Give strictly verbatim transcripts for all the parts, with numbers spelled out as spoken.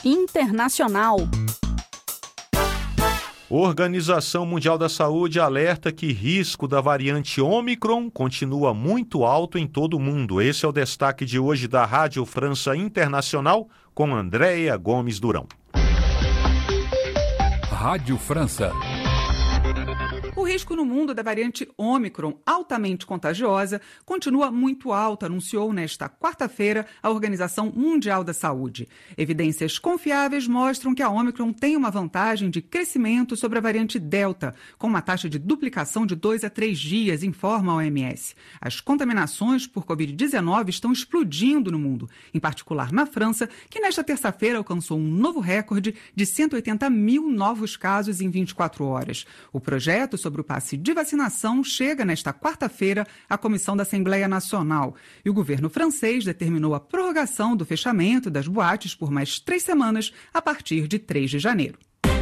internacional. Organização Mundial da Saúde alerta que risco da variante Ômicron continua muito alto em todo o mundo. Esse é o destaque de hoje da Rádio França Internacional com Andréia Gomes Durão. Rádio França. O risco no mundo da variante Ômicron, altamente contagiosa, continua muito alto, anunciou nesta quarta-feira a Organização Mundial da Saúde. Evidências confiáveis mostram que a Ômicron tem uma vantagem de crescimento sobre a variante Delta, com uma taxa de duplicação de dois a três dias, informa a O M S. As contaminações por covid dezenove estão explodindo no mundo, em particular na França, que nesta terça-feira alcançou um novo recorde de cento e oitenta mil novos casos em vinte e quatro horas. O projeto sobre o passe de vacinação chega nesta quarta-feira à Comissão da Assembleia Nacional. E o governo francês determinou a prorrogação do fechamento das boates por mais três semanas a partir de três de janeiro.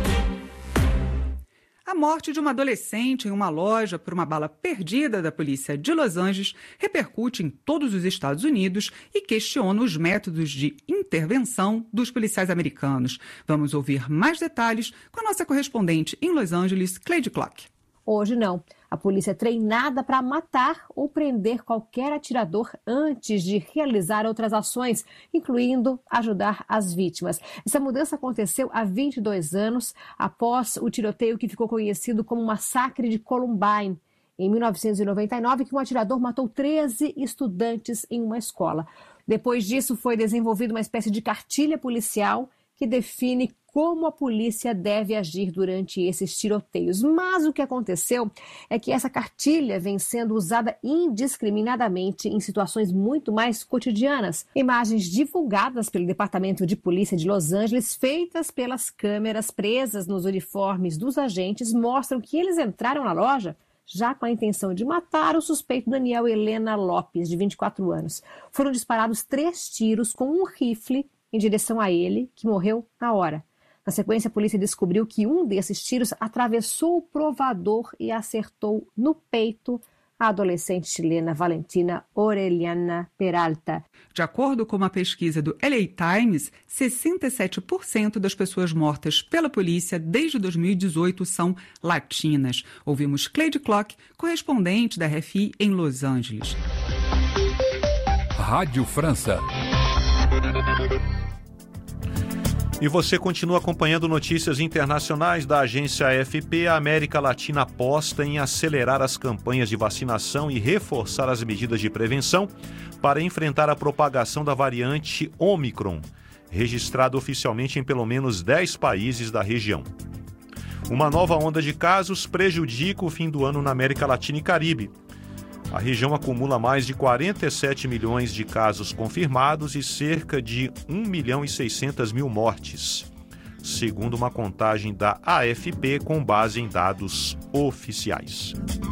A morte de uma adolescente em uma loja por uma bala perdida da polícia de Los Angeles repercute em todos os Estados Unidos e questiona os métodos de intervenção dos policiais americanos. Vamos ouvir mais detalhes com a nossa correspondente em Los Angeles, Cleide Clark. Hoje não. A polícia é treinada para matar ou prender qualquer atirador antes de realizar outras ações, incluindo ajudar as vítimas. Essa mudança aconteceu há vinte e dois anos, após o tiroteio que ficou conhecido como Massacre de Columbine, em mil novecentos e noventa e nove, que um atirador matou treze estudantes em uma escola. Depois disso, foi desenvolvida uma espécie de cartilha policial que define como a polícia deve agir durante esses tiroteios. Mas o que aconteceu é que essa cartilha vem sendo usada indiscriminadamente em situações muito mais cotidianas. Imagens divulgadas pelo Departamento de Polícia de Los Angeles, feitas pelas câmeras presas nos uniformes dos agentes, mostram que eles entraram na loja já com a intenção de matar o suspeito Daniel Helena Lopes, de vinte e quatro anos. Foram disparados três tiros com um rifle em direção a ele, que morreu na hora. Na sequência, a polícia descobriu que um desses tiros atravessou o provador e acertou no peito a adolescente chilena Valentina Orellana Peralta. De acordo com uma pesquisa do L A Times, sessenta e sete por cento das pessoas mortas pela polícia desde dois mil e dezoito são latinas. Ouvimos Cleide Clark, correspondente da R F I em Los Angeles. Rádio França. E você continua acompanhando notícias internacionais da agência A F P. A América Latina aposta em acelerar as campanhas de vacinação e reforçar as medidas de prevenção para enfrentar a propagação da variante Ômicron, registrada oficialmente em pelo menos dez países da região. Uma nova onda de casos prejudica o fim do ano na América Latina e Caribe. A região acumula mais de quarenta e sete milhões de casos confirmados e cerca de um milhão e seiscentas mil mortes, segundo uma contagem da A F P com base em dados oficiais.